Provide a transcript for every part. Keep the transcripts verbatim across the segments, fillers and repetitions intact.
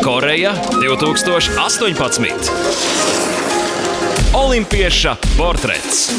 Koreja divtūkstoš astoņpadsmit. Olimpieša portrets.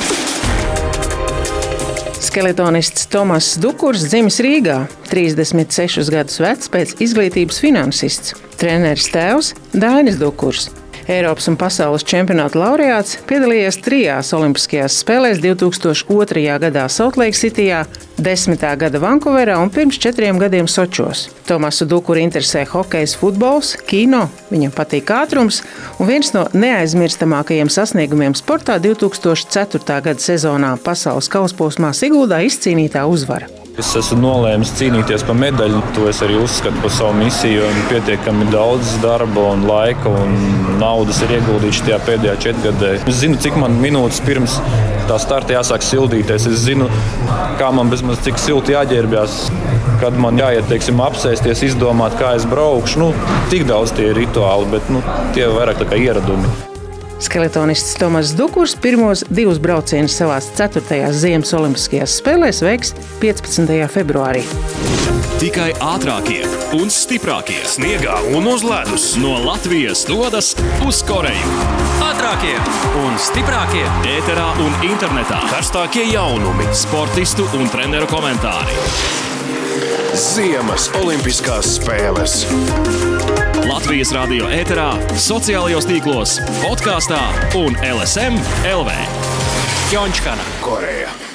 Skeletonists Tomass Dukurs dzimis Rīgā, trīsdesmit sešus gadus vecs, pēc izglītības finansists. Treneris tēvs Dainis Dukurs. Eiropas un pasaules čempionāta laureāts, piedalījies trijās olimpiskajās spēlēs divtūkstoš otrajā gadā Soltleikas Sitijā, desmitā gada Vankuverā un pirms četriem gadiem Sočos. Tomasu Dukuru interesē hokejs, futbols, kino, viņam patīk ātrums, un viens no neaizmirstamākajiem sasniegumiem sportā divtūkstoš ceturtā gada sezonā pasaules kausposmā Siguldā izcīnītā uzvara. Es esmu nolēmis cīnīties par medaļu. To es arī uzskatu par savu misiju. Pietiekami daudz darba un laika un naudas ir ieguldīts šajā pēdējā četrgadē. Es zinu, cik man minūtes pirms tā starta jāsāk sildīties. Es zinu, kā man bezmaz cik silti jāģērbjās, kad man jāiet, teiksim, apsēsties, izdomāt, kā es braukšu. Nu, tik daudz tie ir rituāli, bet nu, tie vairāk tā kā ieradumi. Skeletonists Tomass Dukurs pirmos divus braucienus savās ceturtajās ziemas olimpiskajās spēlēs veiks piecpadsmitajā februārī. Tikai ātrākie un stiprākie sniegā un uz ledus no Latvijas dodas uz Koreju. Ātrākie un stiprākie ēterā un internetā. Karstākie jaunumi, sportistu un treneru komentāri. Ziemas olimpiskās spēles. Latvijas radio ēterā, sociālajos tīklos, podkastā un L S M L V. Pjončkana, Koreja.